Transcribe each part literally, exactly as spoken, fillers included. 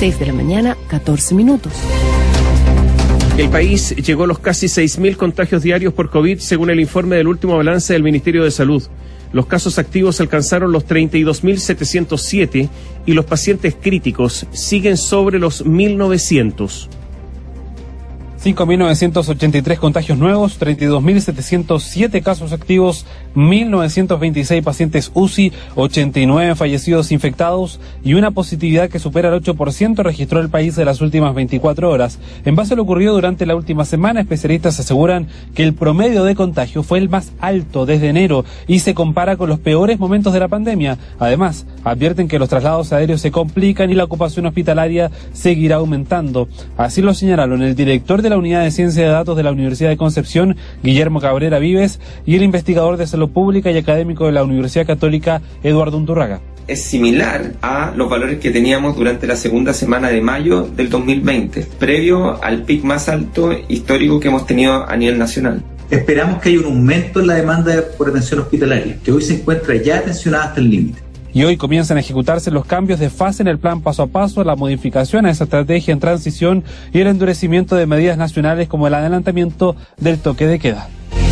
seis de la mañana, catorce minutos. El país llegó a los casi seis mil contagios diarios por COVID, según el informe del último balance del Ministerio de Salud. Los casos activos alcanzaron los treinta y dos mil setecientos siete y los pacientes críticos siguen sobre los mil novecientos. cinco mil novecientos ochenta y tres contagios nuevos, treinta y dos mil setecientos siete casos activos, mil novecientos veintiséis pacientes U C I, ochenta y nueve fallecidos infectados y una positividad que supera el ocho por ciento registró el país de las últimas veinticuatro horas. En base a lo ocurrido durante la última semana, especialistas aseguran que el promedio de contagio fue el más alto desde enero y se compara con los peores momentos de la pandemia. Además, advierten que los traslados aéreos se complican y la ocupación hospitalaria seguirá aumentando. Así lo señalaron el director de la Unidad de Ciencia de Datos de la Universidad de Concepción, Guillermo Cabrera Vives, y el investigador de Salud Pública y académico de la Universidad Católica, Eduardo Unturraga. Es similar a los valores que teníamos durante la segunda semana de mayo del dos mil veinte, previo al pic más alto histórico que hemos tenido a nivel nacional. Esperamos que haya un aumento en la demanda por atención hospitalaria, que hoy se encuentra ya tensionada hasta el límite. Y hoy comienzan a ejecutarse los cambios de fase en el plan paso a paso, la modificación a esa estrategia en transición y el endurecimiento de medidas nacionales como el adelantamiento del toque de queda.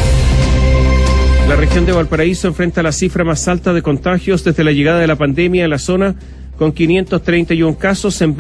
La región de Valparaíso enfrenta la cifra más alta de contagios desde la llegada de la pandemia en la zona, con quinientos treinta y uno casos en